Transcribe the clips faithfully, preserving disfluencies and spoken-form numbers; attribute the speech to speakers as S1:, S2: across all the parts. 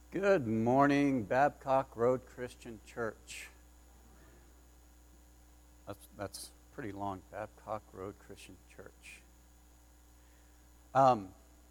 S1: Good morning, Babcock Road Christian Church. That's, that's pretty long, Babcock Road Christian Church. Um,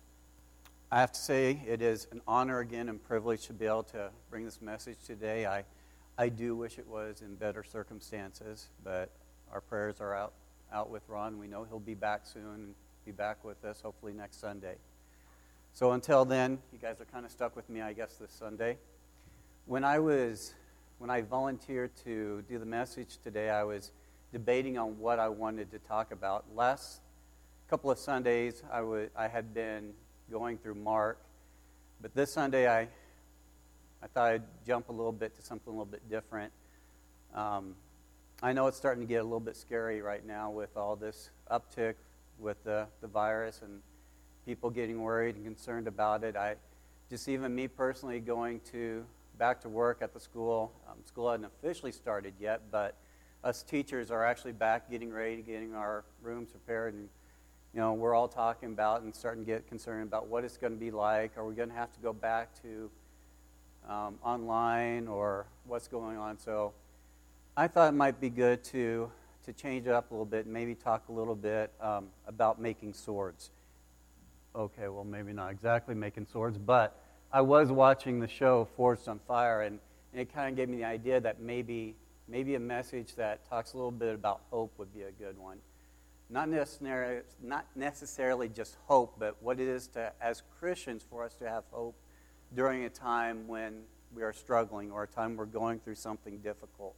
S1: I have to say it is an honor again and privilege to be able to bring this message today. I, I do wish it was in better circumstances, but our prayers are out, out with Ron. We know he'll be back soon and be back with us hopefully next Sunday. So until then, you guys are kind of stuck with me, I guess, this Sunday. When I was, when I volunteered to do the message today, I was debating on what I wanted to talk about. Last couple of Sundays, I would, I had been going through Mark, but this Sunday, I, I thought I'd jump a little bit to something a little bit different. Um, I know it's starting to get a little bit scary right now with all this uptick with the, the virus and people getting worried and concerned about it. I just even me personally going to back to work at the school. Um, school hadn't officially started yet, but us teachers are actually back getting ready, getting our rooms prepared, and you know we're all talking about and starting to get concerned about what it's going to be like. Are we going to have to go back to um, online or what's going on? So I thought it might be good to to change it up a little bit and maybe talk a little bit um, about making swords. Okay, well, maybe not exactly making swords, but I was watching the show Forged on Fire, and, and it kind of gave me the idea that maybe maybe a message that talks a little bit about hope would be a good one. Not necessarily, not necessarily just hope, but what it is to, as Christians, for us to have hope during a time when we are struggling or a time we're going through something difficult.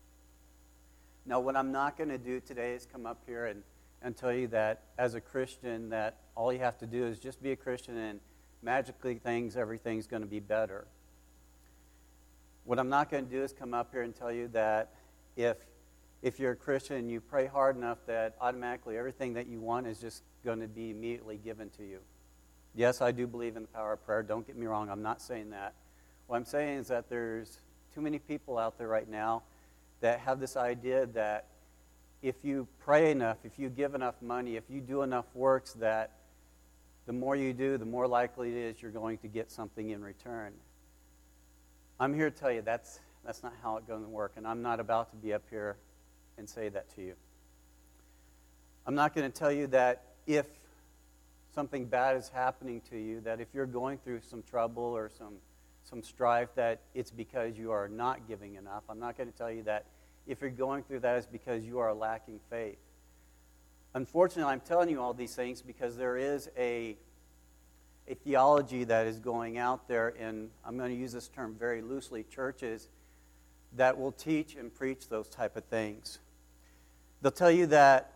S1: Now, what I'm not going to do today is come up here and and tell you that as a Christian that all you have to do is just be a Christian and magically things, everything's going to be better. What I'm not going to do is come up here and tell you that if if you're a Christian and you pray hard enough that automatically everything that you want is just going to be immediately given to you. Yes, I do believe in the power of prayer. Don't get me wrong. I'm not saying that. What I'm saying is that there's too many people out there right now that have this idea that if you pray enough, if you give enough money, if you do enough works, that the more you do, the more likely it is you're going to get something in return. I'm here to tell you that's that's not how it's going to work, and I'm not about to be up here and say that to you. I'm not going to tell you that if something bad is happening to you, that if you're going through some trouble or some some strife, that it's because you are not giving enough. I'm not going to tell you that if you're going through that, it's because you are lacking faith. Unfortunately, I'm telling you all these things because there is a, a theology that is going out there, and I'm going to use this term very loosely, churches that will teach and preach those type of things. They'll tell you that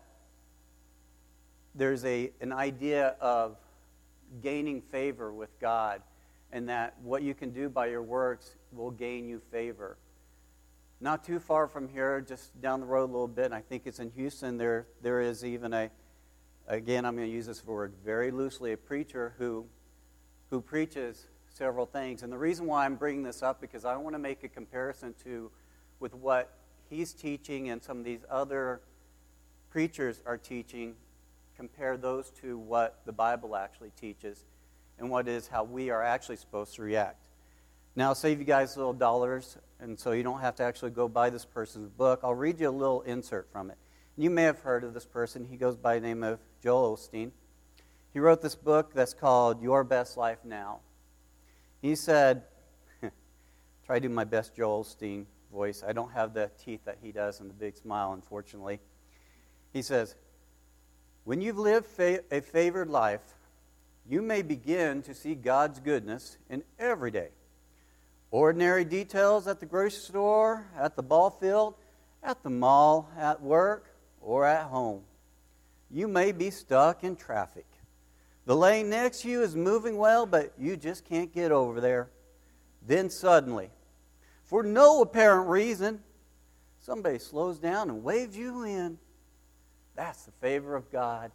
S1: there's a an idea of gaining favor with God, and that what you can do by your works will gain you favor. Not too far from here, just down the road a little bit, and I think it's in Houston, there there is even a, again, I'm going to use this word very loosely, a preacher who who preaches several things. And the reason why I'm bringing this up, because I want to make a comparison to with what he's teaching and some of these other preachers are teaching, compare those to what the Bible actually teaches and what is how we are actually supposed to react. Now, I'll save you guys little dollars, and so you don't have to actually go buy this person's book. I'll read you a little insert from it. You may have heard of this person. He goes by the name of Joel Osteen. He wrote this book that's called Your Best Life Now. He said, try to do my best Joel Osteen voice. I don't have the teeth that he does and the big smile, unfortunately. He says, when you've lived fa- a favored life, you may begin to see God's goodness in every day. Ordinary details at the grocery store, at the ball field, at the mall, at work, or at home. You may be stuck in traffic. The lane next to you is moving well, but you just can't get over there. Then suddenly, for no apparent reason, somebody slows down and waves you in. That's the favor of God.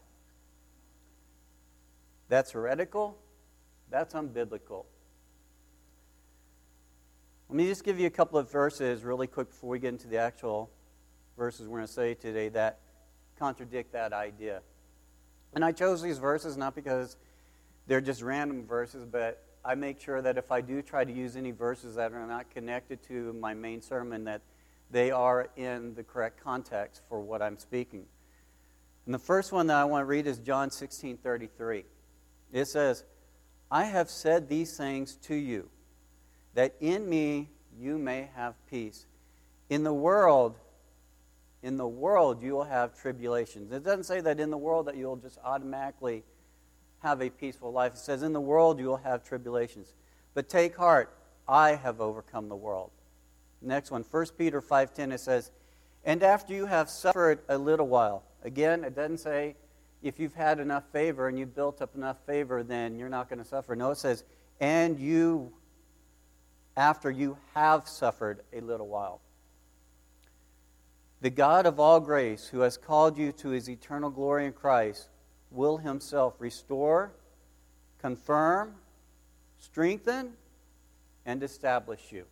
S1: That's heretical. That's unbiblical. Let me just give you a couple of verses really quick before we get into the actual verses we're going to say today that contradict that idea. And I chose these verses not because they're just random verses, but I make sure that if I do try to use any verses that are not connected to my main sermon, that they are in the correct context for what I'm speaking. And the first one that I want to read is John sixteen thirty-three. It says, I have said these things to you, that in me you may have peace. In the world, in the world you will have tribulations. It doesn't say that in the world that you'll just automatically have a peaceful life. It says in the world you will have tribulations. But take heart, I have overcome the world. Next one, First Peter five ten, it says, and after you have suffered a little while. Again, it doesn't say if you've had enough favor and you've built up enough favor, then you're not going to suffer. No, it says, and you, after you have suffered a little while. The God of all grace, who has called you to his eternal glory in Christ, will himself restore, confirm, strengthen, and establish you.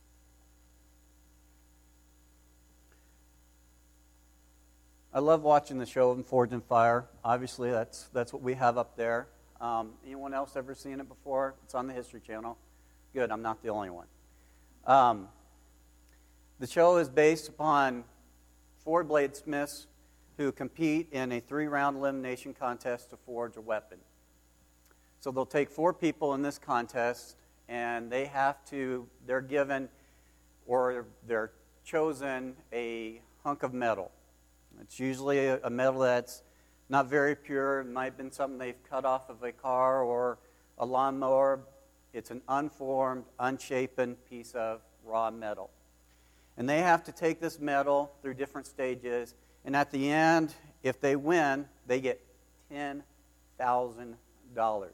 S1: I love watching the show Forged in Fire. Obviously, that's that's what we have up there. Um, anyone else ever seen it before? It's on the History Channel. Good, I'm not the only one. Um, the show is based upon four bladesmiths who compete in a three-round elimination contest to forge a weapon. So they'll take four people in this contest, and they have to, they're given, or they're chosen a hunk of metal. It's usually a, a metal that's not very pure. It might have been something they've cut off of a car or a lawnmower. It's an unformed, unshapen piece of raw metal. And they have to take this metal through different stages. And at the end, if they win, they get ten thousand dollars.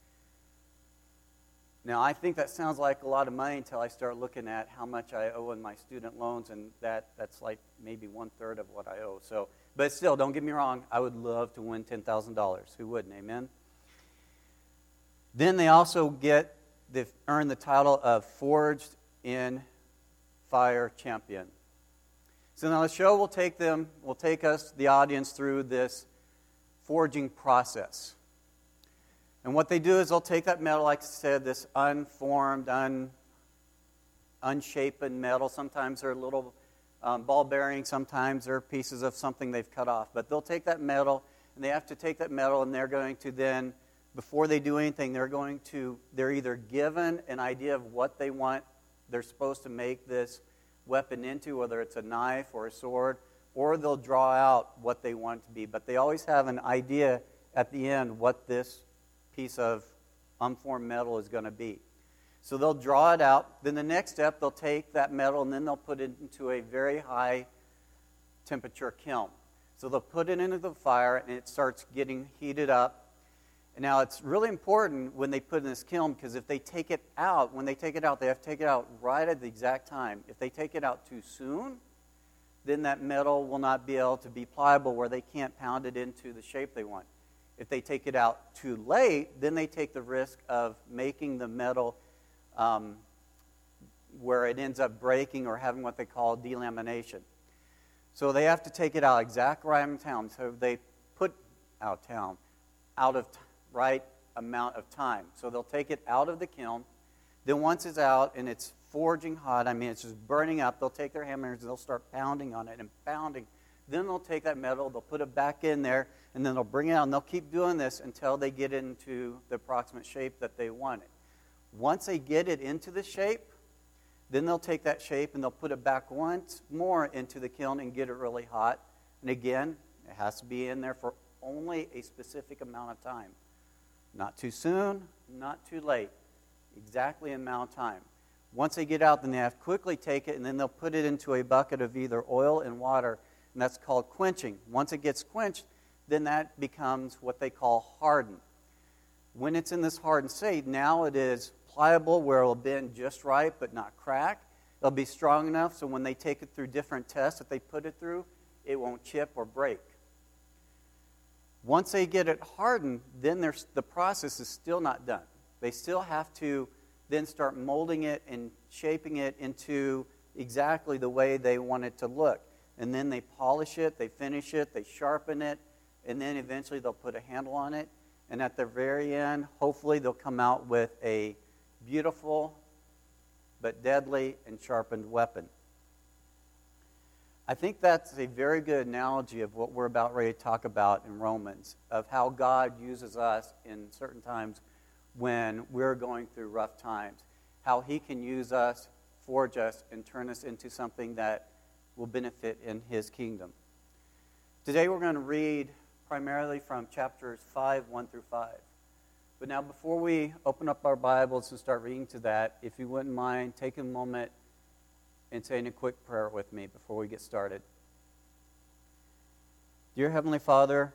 S1: Now, I think that sounds like a lot of money until I start looking at how much I owe in my student loans, and that, that's like maybe one-third of what I owe. So, but still, don't get me wrong, I would love to win ten thousand dollars. Who wouldn't, amen? Then they also get, they've earned the title of Forged in Fire Champion. So now the show will take them, will take us, the audience, through this forging process. And what they do is they'll take that metal, like I said, this unformed, un, unshapen metal. Sometimes they're little um, ball bearings. Sometimes they're pieces of something they've cut off. But they'll take that metal, and they have to take that metal, and they're going to then, before they do anything, they're going to, they're either given an idea of what they want they're supposed to make this weapon into, whether it's a knife or a sword, or they'll draw out what they want it to be. But they always have an idea at the end what this piece of unformed metal is going to be. So they'll draw it out. Then the next step, they'll take that metal and then they'll put it into a very high temperature kiln. So they'll put it into the fire and it starts getting heated up. And now it's really important when they put it in this kiln, because if they take it out, when they take it out, they have to take it out right at the exact time. If they take it out too soon, then that metal will not be able to be pliable where they can't pound it into the shape they want. If they take it out too late, then they take the risk of making the metal um, where it ends up breaking or having what they call delamination. So they have to take it out exact right in town. So they put out of town, out of t- right amount of time. So they'll take it out of the kiln. Then once it's out and it's forging hot, I mean it's just burning up, they'll take their hammers and they'll start pounding on it and pounding. Then they'll take that metal, they'll put it back in there, and then they'll bring it out, and they'll keep doing this until they get into the approximate shape that they want it. Once they get it into the shape, then they'll take that shape and they'll put it back once more into the kiln and get it really hot. And again, it has to be in there for only a specific amount of time. Not too soon, not too late. Exactly an amount of time. Once they get out, then they have to quickly take it, and then they'll put it into a bucket of either oil and water, and that's called quenching. Once it gets quenched, then that becomes what they call hardened. When it's in this hardened state, now it is pliable where it'll bend just right but not crack. It'll be strong enough so when they take it through different tests that they put it through, it won't chip or break. Once they get it hardened, then the process is still not done. They still have to then start molding it and shaping it into exactly the way they want it to look. And then they polish it, they finish it, they sharpen it, and then eventually they'll put a handle on it. And at the very end, hopefully they'll come out with a beautiful but deadly and sharpened weapon. I think that's a very good analogy of what we're about ready to talk about in Romans, of how God uses us in certain times when we're going through rough times, how he can use us, forge us, and turn us into something that will benefit in his kingdom. Today we're going to read primarily from chapters five, one through five. But now before we open up our Bibles and start reading to that, if you wouldn't mind taking a moment and saying a quick prayer with me before we get started. Dear Heavenly Father,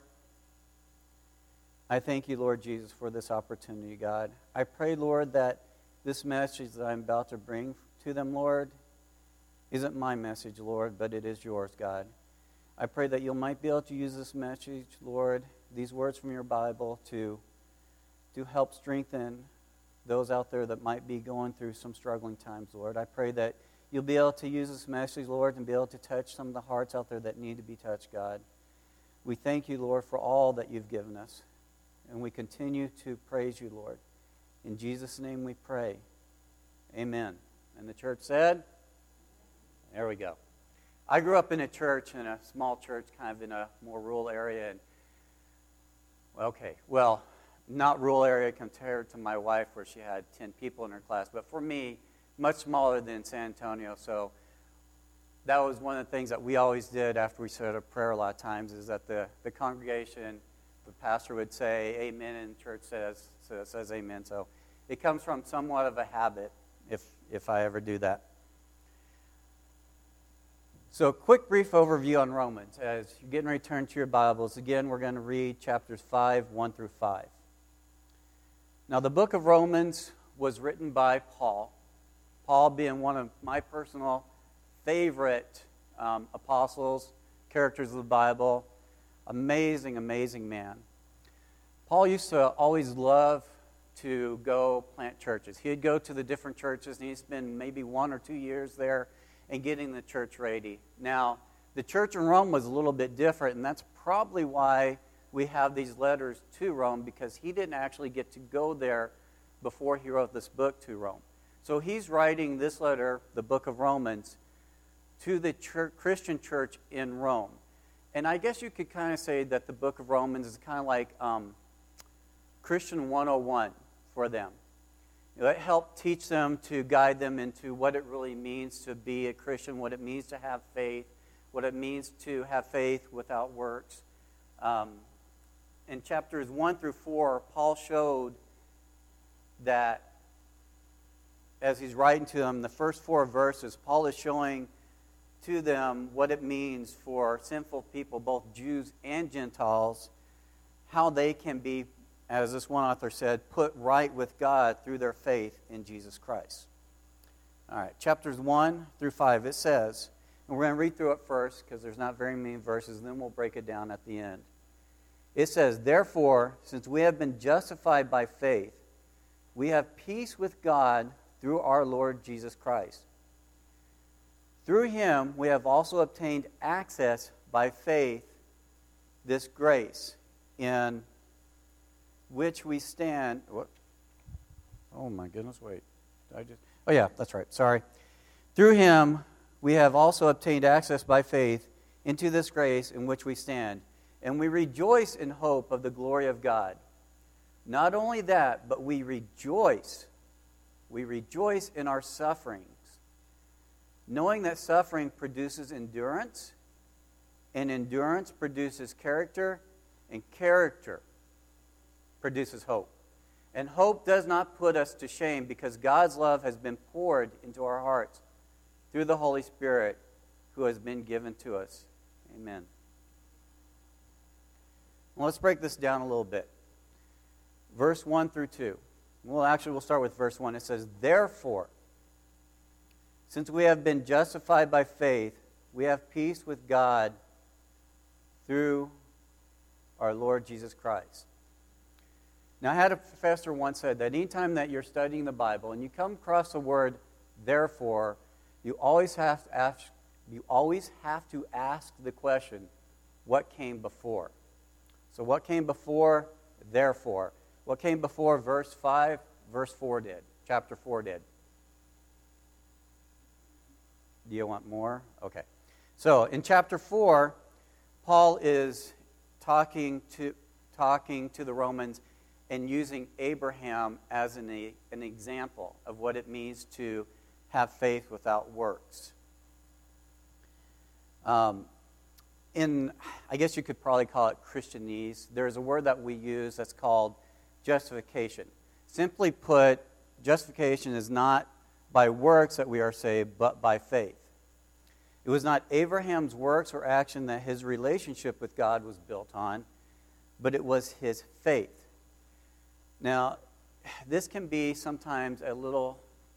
S1: I thank you, Lord Jesus, for this opportunity, God. I pray, Lord, that this message that I'm about to bring to them, Lord, isn't my message, Lord, but it is yours, God. I pray that you might be able to use this message, Lord, these words from your Bible, to, to help strengthen those out there that might be going through some struggling times, Lord. I pray that you'll be able to use this message, Lord, and be able to touch some of the hearts out there that need to be touched, God. We thank you, Lord, for all that you've given us. And we continue to praise you, Lord. In Jesus' name we pray. Amen. And the church said, there we go. I grew up in a church, in a small church, kind of in a more rural area. And okay, well, not rural area compared to my wife where she had ten people in her class. But for me, much smaller than San Antonio, so that was one of the things that we always did after we said a prayer a lot of times, is that the, the congregation, the pastor would say amen, and the church says, says, says amen. So it comes from somewhat of a habit, if, if I ever do that. So a quick brief overview on Romans. As you're getting ready to turn to your Bibles, again, we're going to read chapters five, one through five. Now, the book of Romans was written by Paul. Paul being one of my personal favorite um, apostles, characters of the Bible. Amazing, amazing man. Paul used to always love to go plant churches. He'd go to the different churches, and he'd spend maybe one or two years there and getting the church ready. Now, the church in Rome was a little bit different, and that's probably why we have these letters to Rome, because he didn't actually get to go there before he wrote this book to Rome. So he's writing this letter, the book of Romans, to the church, Christian church in Rome. And I guess you could kind of say that the book of Romans is kind of like um, Christian one oh one for them. You know, it helped teach them, to guide them into what it really means to be a Christian, what it means to have faith, what it means to have faith without works. Um, in chapters one through four, Paul showed that as he's writing to them, the first four verses, Paul is showing to them what it means for sinful people, both Jews and Gentiles, how they can be, as this one author said, put right with God through their faith in Jesus Christ. All right, chapters one through five, it says, and we're going to read through it first because there's not very many verses, and then we'll break it down at the end. It says, therefore, since we have been justified by faith, we have peace with God through our Lord Jesus Christ. Through him we have also obtained access by faith, this grace, in which we stand. What? Oh my goodness, wait. Did I just? Oh yeah, that's right. Sorry. Through him we have also obtained access by faith into this grace in which we stand, and we rejoice in hope of the glory of God. Not only that, but we rejoice. We rejoice in our sufferings, knowing that suffering produces endurance, and endurance produces character, and character produces hope. And hope does not put us to shame, because God's love has been poured into our hearts through the Holy Spirit who has been given to us. Amen. Well, let's break this down a little bit. Verse one through two. Well, actually, we'll start with verse one. It says, therefore, since we have been justified by faith, we have peace with God through our Lord Jesus Christ. Now, I had a professor once said that anytime that you're studying the Bible and you come across the word therefore, you always have to ask, you always have to ask the question, what came before? So what came before therefore? What came before verse five? Verse four did. chapter four did. Do you want more? Okay. So in chapter four, Paul is talking to talking to the Romans and using Abraham as an, an example of what it means to have faith without works. Um, in, I guess you could probably call it Christianese, there's a word that we use that's called justification. Simply put, justification is not by works that we are saved, but by faith. It was not Abraham's works or action that his relationship with God was built on, but it was his faith. Now, this can be sometimes a little,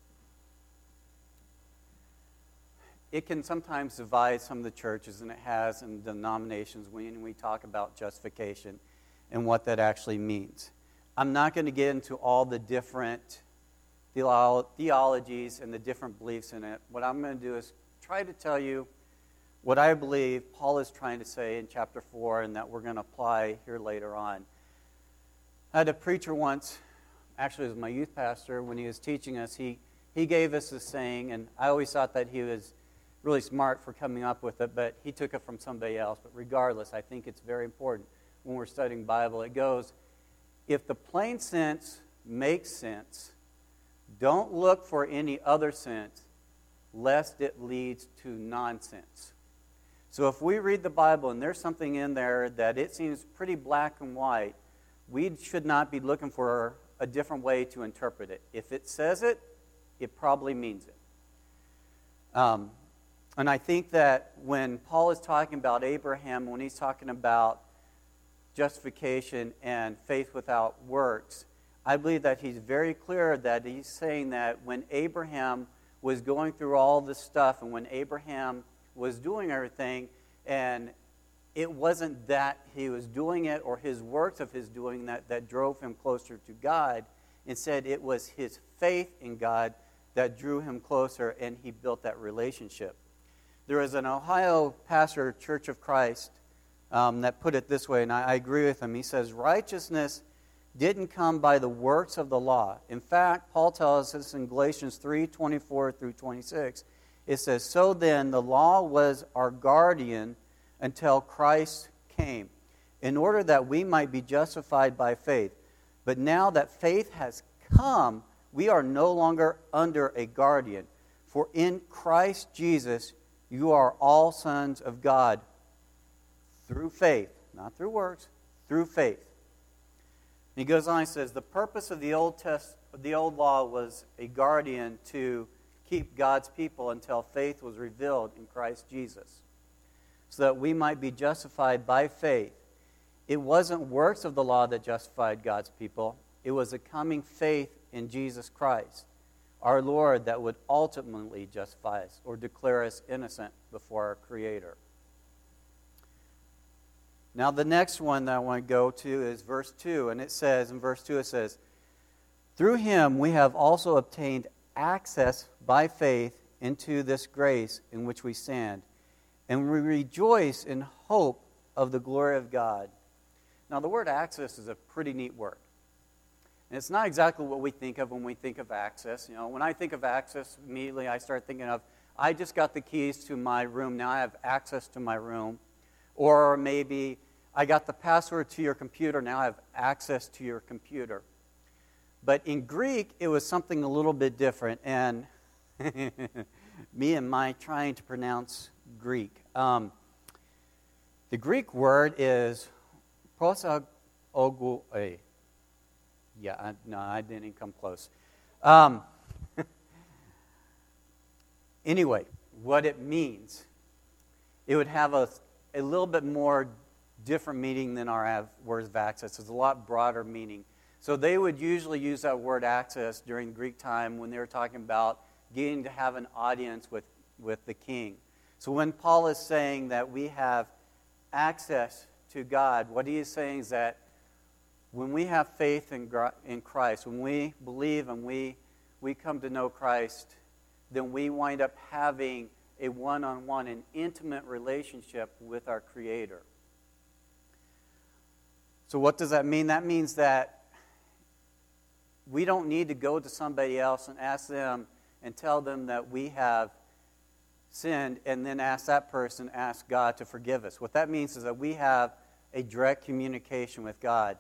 S1: it can sometimes divide some of the churches, and it has in denominations when we talk about justification and what that actually means. I'm not going to get into all the different theolo- theologies and the different beliefs in it. What I'm going to do is try to tell you what I believe Paul is trying to say in chapter four and that we're going to apply here later on. I had a preacher once, actually it was my youth pastor, when he was teaching us, he, he gave us this saying, and I always thought that he was really smart for coming up with it, but he took it from somebody else. But regardless, I think it's very important when we're studying Bible. It goes, if the plain sense makes sense, don't look for any other sense, lest it leads to nonsense. So if we read the Bible and there's something in there that it seems pretty black and white, we should not be looking for a different way to interpret it. If it says it, it probably means it. Um, and I think that when Paul is talking about Abraham, when he's talking about justification and faith without works, I believe that he's very clear that he's saying that when Abraham was going through all this stuff and when Abraham was doing everything, and it wasn't that he was doing it or his works of his doing that that drove him closer to God. Instead, it was his faith in God that drew him closer, and he built that relationship. There was an Ohio pastor, Church of Christ, um, that put it this way, and I, I agree with him. He says, righteousness didn't come by the works of the law. In fact, Paul tells us in Galatians three, twenty-four through twenty-six, it says, so then the law was our guardian until Christ came, in order that we might be justified by faith. But now that faith has come, we are no longer under a guardian. For in Christ Jesus, you are all sons of God through faith, not through works, through faith. And he goes on and says, the purpose of the old test, the old law was a guardian to keep God's people until faith was revealed in Christ Jesus, so that we might be justified by faith. It wasn't works of the law that justified God's people. It was a coming faith in Jesus Christ, our Lord, that would ultimately justify us or declare us innocent before our Creator. Now the next one that I want to go to is verse two, and it says, in verse two it says, through him we have also obtained access by faith into this grace in which we stand, and we rejoice in hope of the glory of God. Now, the word access is a pretty neat word. And it's not exactly what we think of when we think of access. You know, when I think of access, immediately I start thinking of, I just got the keys to my room, now I have access to my room. Or maybe, I got the password to your computer, now I have access to your computer. But in Greek, it was something a little bit different. And me and my trying to pronounce Greek. Um, the Greek word is prosagogou. Yeah, I, no, I didn't come close. Um, anyway, what it means, it would have a, a little bit more different meaning than our have words of access. It's a lot broader meaning. So they would usually use that word access during Greek time when they were talking about getting to have an audience with, with the king. So when Paul is saying that we have access to God, what he is saying is that when we have faith in, in Christ, when we believe and we, we come to know Christ, then we wind up having a one-on-one, an intimate relationship with our Creator. So what does that mean? That means that we don't need to go to somebody else and ask them and tell them that we have sinned and then ask that person, ask God to forgive us. What that means is that we have a direct communication with God.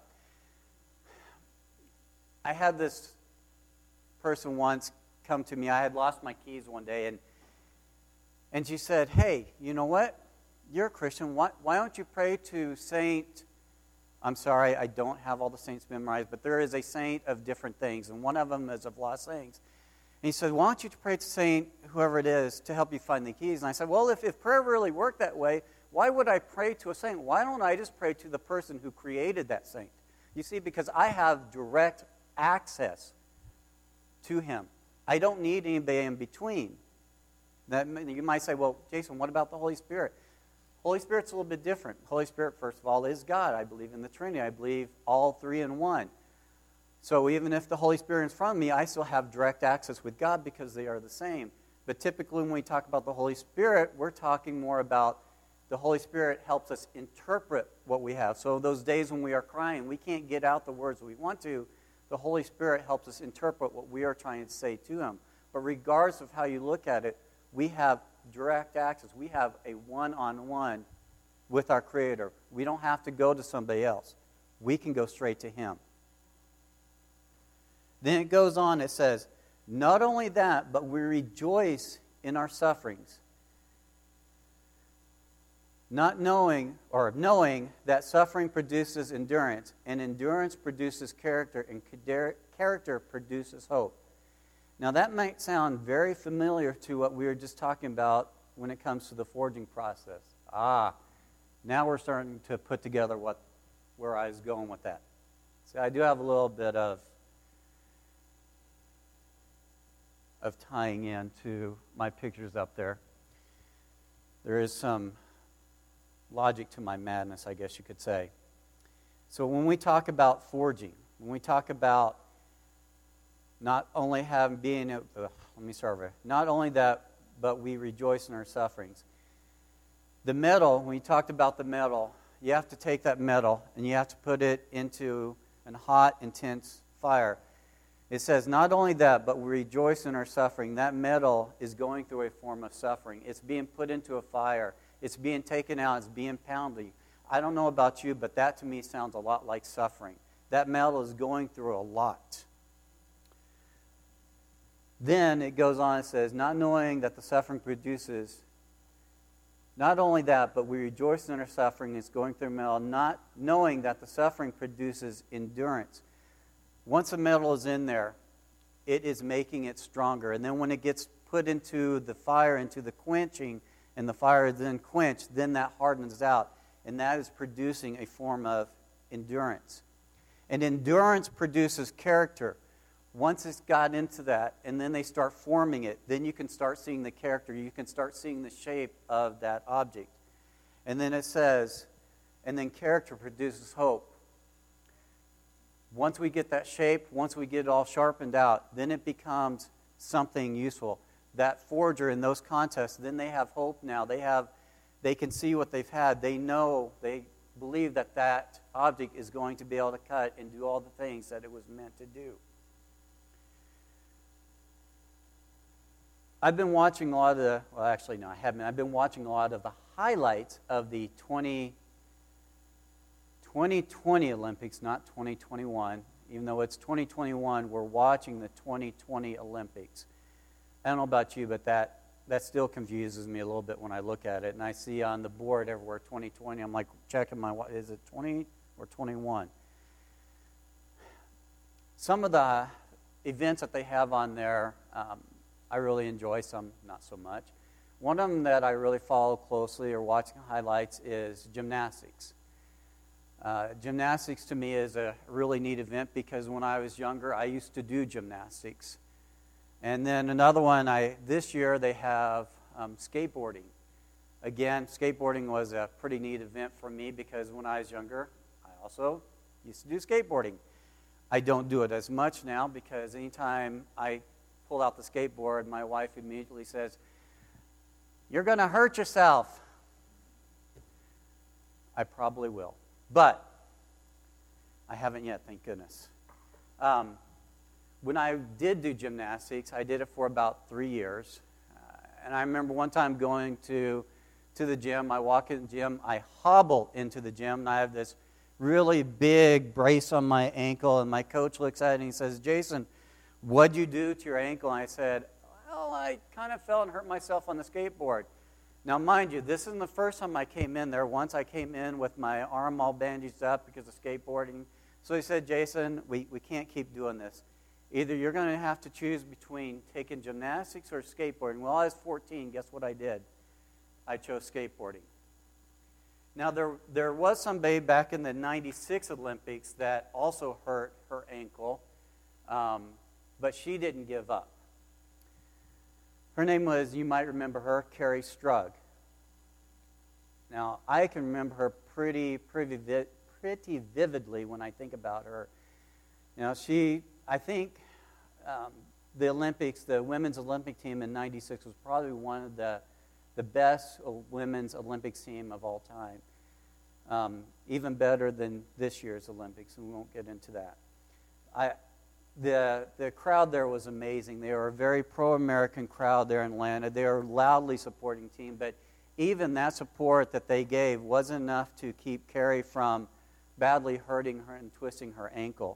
S1: I had this person once come to me. I had lost my keys one day, and and she said, hey, you know what? You're a Christian. Why, why don't you pray to Saint... I'm sorry, I don't have all the saints memorized, but there is a saint of different things, and one of them is of lost things. And he said, why don't you pray to Saint whoever it is to help you find the keys? And I said, well, if, if prayer really worked that way, why would I pray to a saint? Why don't I just pray to the person who created that saint? You see, because I have direct access to him. I don't need anybody in between. That, you might say, well, Jason, what about the Holy Spirit? Holy Spirit's a little bit different. Holy Spirit, first of all, is God. I believe in the Trinity. I believe all three in one. So even if the Holy Spirit is from me, I still have direct access with God because they are the same. But typically when we talk about the Holy Spirit, we're talking more about the Holy Spirit helps us interpret what we have. So those days when we are crying, we can't get out the words we want to. The Holy Spirit helps us interpret what we are trying to say to him. But regardless of how you look at it, we have direct access. We have a one-on-one with our Creator. We don't have to go to somebody else. We can go straight to him. Then it goes on, it says, not only that, but we rejoice in our sufferings. Not knowing, or knowing that suffering produces endurance, and endurance produces character, and character produces hope. Now that might sound very familiar to what we were just talking about when it comes to the forging process. Ah, now we're starting to put together what where I was going with that. See, I do have a little bit of of tying in to my pictures up there. There is some logic to my madness, I guess you could say. So when we talk about forging, when we talk about not only having being, uh, let me start over. Not only that, but we rejoice in our sufferings. The metal, when you talked about the metal, you have to take that metal and you have to put it into a hot, intense fire. It says, not only that, but we rejoice in our suffering. That metal is going through a form of suffering. It's being put into a fire. It's being taken out. It's being pounded. I don't know about you, but that to me sounds a lot like suffering. That metal is going through a lot. Then it goes on and says, not knowing that the suffering produces, not only that, but we rejoice in our suffering. It's going through metal, not knowing that the suffering produces endurance. Once the metal is in there, it is making it stronger. And then when it gets put into the fire, into the quenching, and the fire is then quenched, then that hardens out. And that is producing a form of endurance. And endurance produces character. Once it's got into that, and then they start forming it, then you can start seeing the character. You can start seeing the shape of that object. And then it says, and then character produces hope. Once we get that shape, once we get it all sharpened out, then it becomes something useful. That forger in those contests, then they have hope now. They have, they can see what they've had. They know, they believe that that object is going to be able to cut and do all the things that it was meant to do. I've been watching a lot of the, well actually no, I haven't. I've been watching a lot of the highlights of the twenty twenty Olympics, not twenty twenty-one. Even though it's twenty twenty-one, we're watching the twenty twenty Olympics. I don't know about you, but that, that still confuses me a little bit when I look at it. And I see on the board everywhere twenty twenty. I'm like checking my, is it twenty or twenty-one? Some of the events that they have on there, um, I really enjoy, some not so much. One of them that I really follow closely or watching highlights is gymnastics. Uh, gymnastics to me is a really neat event because when I was younger, I used to do gymnastics. And then another one, I this year they have um, skateboarding. Again, skateboarding was a pretty neat event for me because when I was younger, I also used to do skateboarding. I don't do it as much now because anytime I pull out the skateboard, my wife immediately says, "You're going to hurt yourself." I probably will. But I haven't yet, thank goodness. Um, when I did do gymnastics, I did it for about three years. Uh, and I remember one time going to, to the gym. I walk in the gym. I hobble into the gym, and I have this really big brace on my ankle. And my coach looks at it, and he says, Jason, what'd you do to your ankle? And I said, well, I kind of fell and hurt myself on the skateboard. Now, mind you, this isn't the first time I came in there. Once I came in with my arm all bandaged up because of skateboarding. So he said, Jason, we, we can't keep doing this. Either you're going to have to choose between taking gymnastics or skateboarding. Well, I was fourteen. Guess what I did? I chose skateboarding. Now, there, there was somebody back in the ninety-six Olympics that also hurt her ankle, um, but she didn't give up. Her name was, you might remember her, Carrie Strug. Now, I can remember her pretty, pretty, pretty vividly when I think about her. You know, she, I think um, the Olympics, the women's Olympic team in ninety-six was probably one of the, the best women's Olympics team of all time. Um, even better than this year's Olympics, and we won't get into that. I... The the crowd there was amazing. They were a very pro-American crowd there in Atlanta. They were a loudly supporting team, but even that support that they gave wasn't enough to keep Carrie from badly hurting her and twisting her ankle.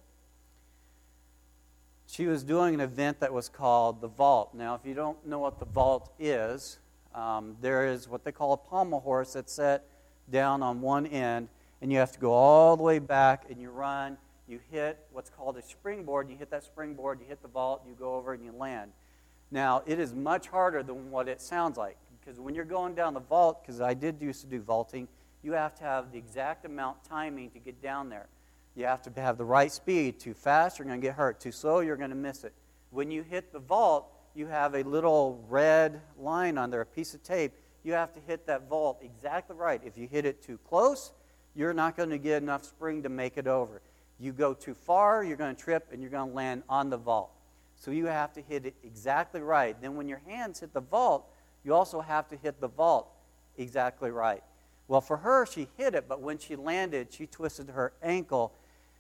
S1: She was doing an event that was called the vault. Now, if you don't know what the vault is, um, there is what they call a pommel horse that's set down on one end, and you have to go all the way back, and you run. You hit what's called a springboard. You hit that springboard, you hit the vault, you go over and you land. Now, it is much harder than what it sounds like, because when you're going down the vault, because I did used to do vaulting, you have to have the exact amount timing to get down there. You have to have the right speed. Too fast, you're going to get hurt. Too slow, you're going to miss it. When you hit the vault, you have a little red line on there, a piece of tape. You have to hit that vault exactly right. If you hit it too close, you're not going to get enough spring to make it over. You go too far, you're going to trip, and you're going to land on the vault. So you have to hit it exactly right. Then when your hands hit the vault, you also have to hit the vault exactly right. Well, for her, she hit it, but when she landed, she twisted her ankle,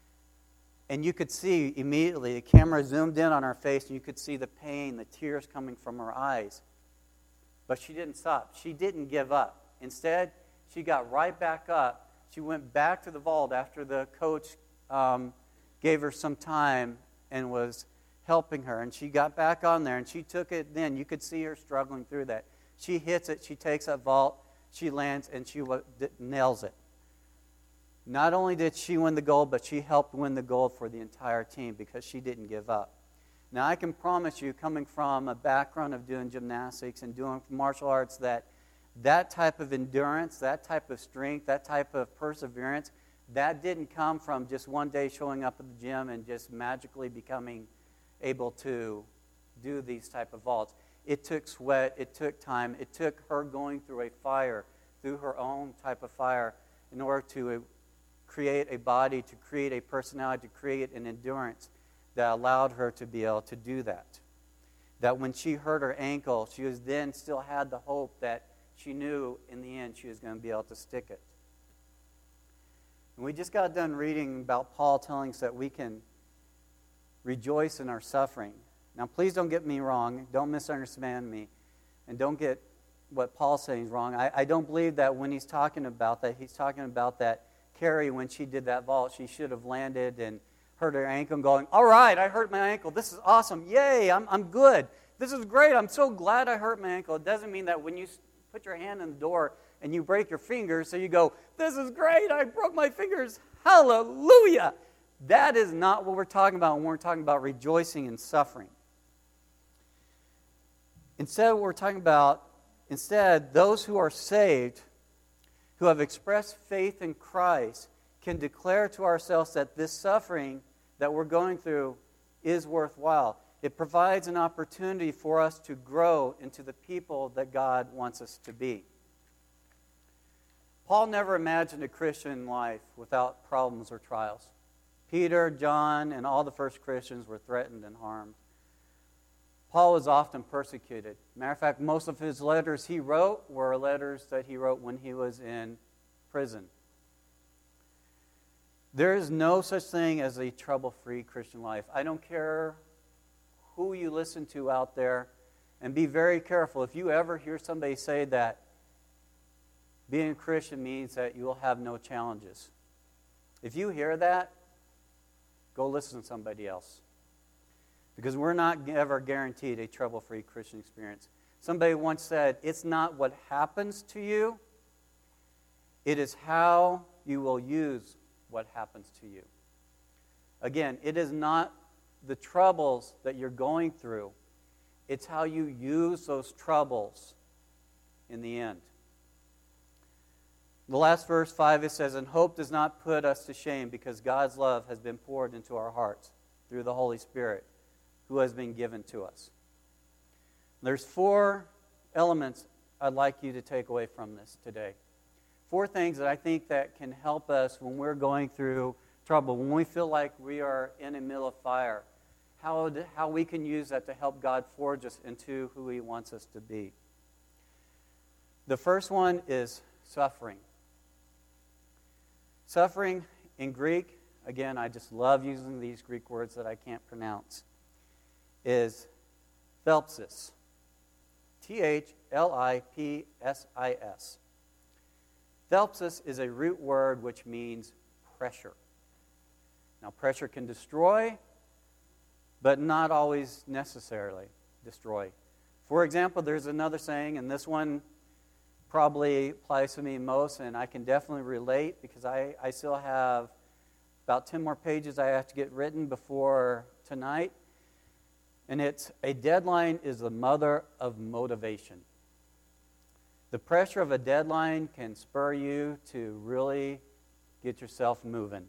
S1: and you could see immediately, the camera zoomed in on her face, and you could see the pain, the tears coming from her eyes. But she didn't stop. She didn't give up. Instead, she got right back up. She went back to the vault after the coach Um, gave her some time and was helping her. And she got back on there, and she took it then. You could see her struggling through that. She hits it, she takes that vault, she lands, and she w- d- nails it. Not only did she win the gold, but she helped win the gold for the entire team because she didn't give up. Now, I can promise you, coming from a background of doing gymnastics and doing martial arts, that that type of endurance, that type of strength, that type of perseverance, that didn't come from just one day showing up at the gym and just magically becoming able to do these type of vaults. It took sweat, it took time, it took her going through a fire, through her own type of fire, in order to create a body, to create a personality, to create an endurance that allowed her to be able to do that. That when she hurt her ankle, she was then still had the hope that she knew in the end she was going to be able to stick it. And we just got done reading about Paul telling us that we can rejoice in our suffering. Now, please don't get me wrong. Don't misunderstand me. And don't get what Paul's saying is wrong. I, I don't believe that when he's talking about that, he's talking about that Carrie, when she did that vault, she should have landed and hurt her ankle and going, all right, I hurt my ankle. This is awesome. Yay, I'm, I'm good. This is great. I'm so glad I hurt my ankle. It doesn't mean that when you put your hand in the door and you break your fingers, so you go, this is great, I broke my fingers, hallelujah. That is not what we're talking about when we're talking about rejoicing in suffering. Instead, what we're talking about, instead, those who are saved, who have expressed faith in Christ, can declare to ourselves that this suffering that we're going through is worthwhile. It provides an opportunity for us to grow into the people that God wants us to be. Paul never imagined a Christian life without problems or trials. Peter, John, and all the first Christians were threatened and harmed. Paul was often persecuted. Matter of fact, most of his letters he wrote were letters that he wrote when he was in prison. There is no such thing as a trouble-free Christian life. I don't care who you listen to out there, and be very careful. If you ever hear somebody say that being a Christian means that you will have no challenges, if you hear that, go listen to somebody else. Because we're not ever guaranteed a trouble-free Christian experience. Somebody once said, it's not what happens to you, it is how you will use what happens to you. Again, it is not the troubles that you're going through, it's how you use those troubles in the end. The last verse, five, it says, and hope does not put us to shame because God's love has been poured into our hearts through the Holy Spirit who has been given to us. There's four elements I'd like you to take away from this today. Four things that I think that can help us when we're going through trouble, when we feel like we are in the middle of fire, how, how we can use that to help God forge us into who He wants us to be. The first one is suffering. Suffering in Greek, again, I just love using these Greek words that I can't pronounce, is thlipsis. T H L I P S I S. Thlipsis is a root word which means pressure. Now, pressure can destroy, but not always necessarily destroy. For example, there's another saying, and this one probably applies to me most, and I can definitely relate because I, I still have about ten more pages I have to get written before tonight. And it's, a deadline is the mother of motivation. The pressure of a deadline can spur you to really get yourself moving.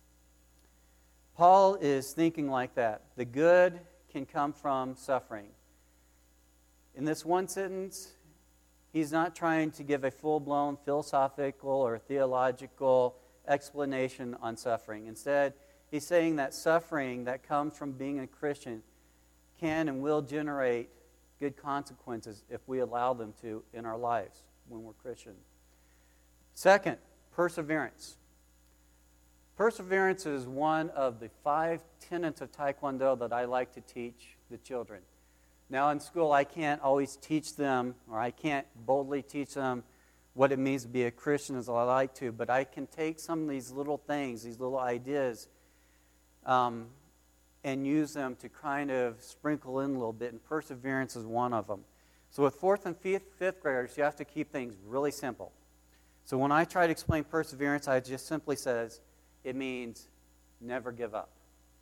S1: Paul is thinking like that. The good can come from suffering. In this one sentence, he's not trying to give a full-blown philosophical or theological explanation on suffering. Instead, he's saying that suffering that comes from being a Christian can and will generate good consequences if we allow them to in our lives when we're Christian. Second, perseverance. Perseverance is one of the five tenets of Taekwondo that I like to teach the children. Now in school I can't always teach them, or I can't boldly teach them what it means to be a Christian as I like to, but I can take some of these little things, these little ideas, um, and use them to kind of sprinkle in a little bit, and perseverance is one of them. So with fourth and fifth, fifth graders, you have to keep things really simple. So when I try to explain perseverance, I just simply says, it means never give up.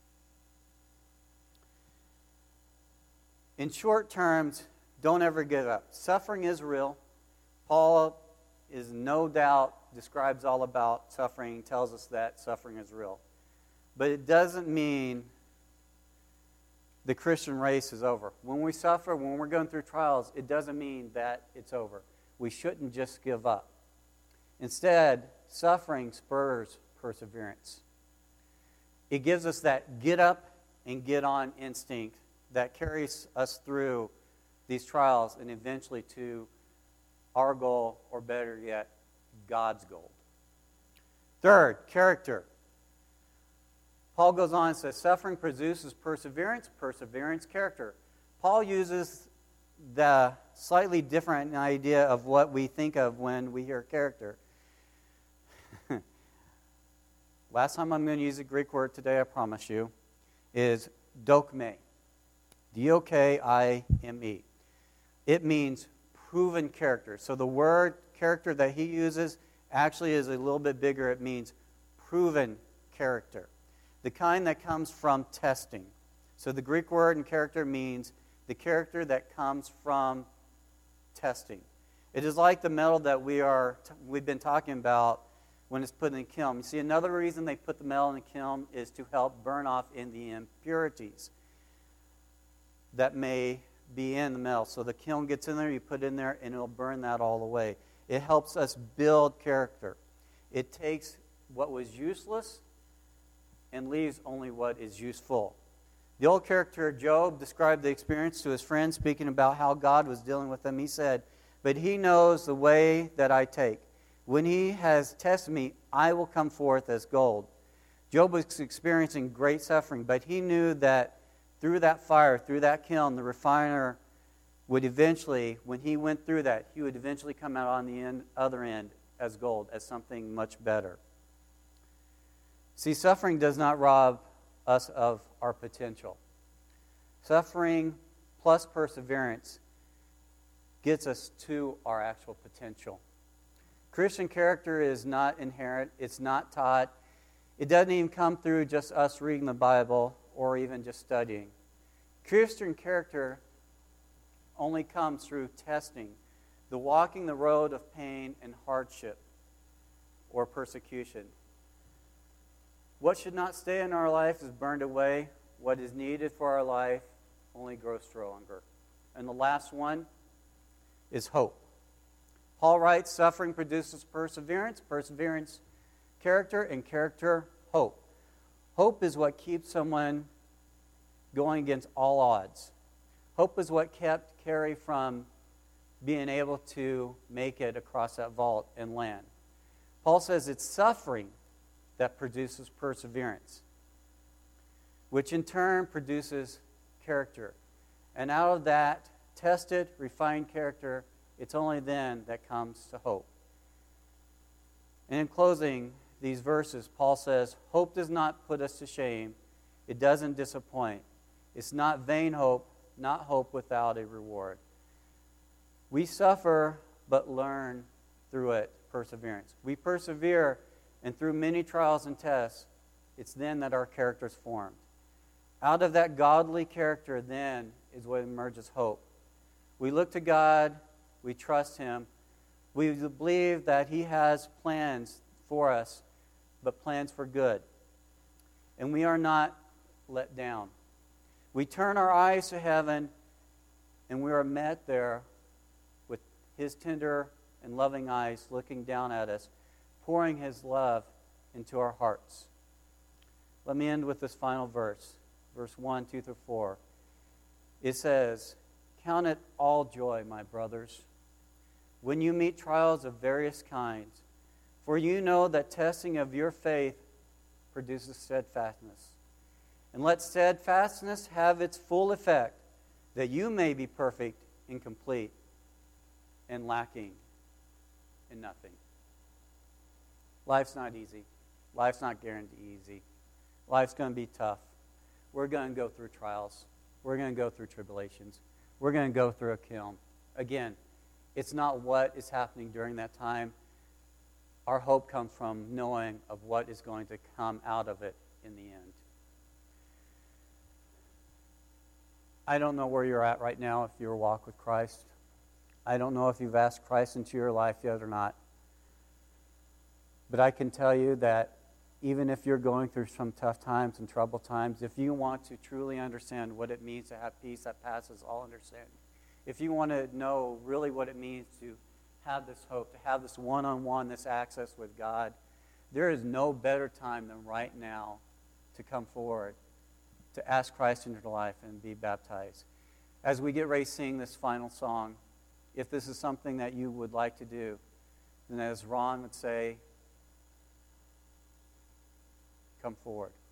S1: In short terms, don't ever give up. Suffering is real. Paul is no doubt describes all about suffering, tells us that suffering is real. But it doesn't mean the Christian race is over. When we suffer, when we're going through trials, it doesn't mean that it's over. We shouldn't just give up. Instead, suffering spurs perseverance. It gives us that get up and get on instinct that carries us through these trials and eventually to our goal, or better yet, God's goal. Third, character. Paul goes on and says, suffering produces perseverance, perseverance, character. Paul uses the slightly different idea of what we think of when we hear character. Last time I'm going to use a Greek word today, I promise you, is dokme. D O K I M E. It means proven character. So the word character that he uses actually is a little bit bigger. It means proven character. The kind that comes from testing. So the Greek word and character means the character that comes from testing. It is like the metal that we are, we've been talking about when it's put in the kiln. You see, another reason they put the metal in the kiln is to help burn off in the impurities that may be in the metal. So the kiln gets in there, you put it in there, and it'll burn that all away. It helps us build character. It takes what was useless and leaves only what is useful. The old character Job described the experience to his friend, speaking about how God was dealing with him. He said, "But he knows the way that I take. When he has tested me, I will come forth as gold." Job was experiencing great suffering, but he knew that through that fire, through that kiln, the refiner would eventually, when he went through that, he would eventually come out on the end, other end as gold, as something much better. See, suffering does not rob us of our potential. Suffering plus perseverance gets us to our actual potential. Christian character is not inherent. It's not taught. It doesn't even come through just us reading the Bible or even just studying. Christian character only comes through testing, the walking the road of pain and hardship or persecution. What should not stay in our life is burned away. What is needed for our life only grows stronger. And the last one is hope. Paul writes, suffering produces perseverance, perseverance, character, and character, hope. Hope is what keeps someone going against all odds. Hope is what kept Carrie from being able to make it across that vault and land. Paul says it's suffering that produces perseverance, which in turn produces character. And out of that tested, refined character, it's only then that comes to hope. And in closing these verses, Paul says, hope does not put us to shame. It doesn't disappoint. It's not vain hope, not hope without a reward. We suffer, but learn through it perseverance. We persevere, and through many trials and tests, it's then that our character is formed. Out of that godly character, then, is what emerges hope. We look to God, we trust Him, we believe that He has plans for us, but plans for good. And we are not let down. We turn our eyes to heaven, and we are met there with His tender and loving eyes looking down at us, pouring His love into our hearts. Let me end with this final verse, verse one, two through four. It says, count it all joy, my brothers, when you meet trials of various kinds, for you know that testing of your faith produces steadfastness. And let steadfastness have its full effect, that you may be perfect and complete and lacking in nothing. Life's not easy. Life's not guaranteed easy. Life's going to be tough. We're going to go through trials. We're going to go through tribulations. We're going to go through a kiln. Again, it's not what is happening during that time. Our hope comes from knowing of what is going to come out of it in the end. I don't know where you're at right now if you walk with Christ. I don't know if you've asked Christ into your life yet or not. But I can tell you that even if you're going through some tough times and troubled times, if you want to truly understand what it means to have peace that passes all understanding, if you want to know really what it means to have this hope, to have this one-on-one, this access with God, there is no better time than right now to come forward, to ask Christ into your life and be baptized. As we get ready to sing this final song, if this is something that you would like to do, then as Ron would say, come forward.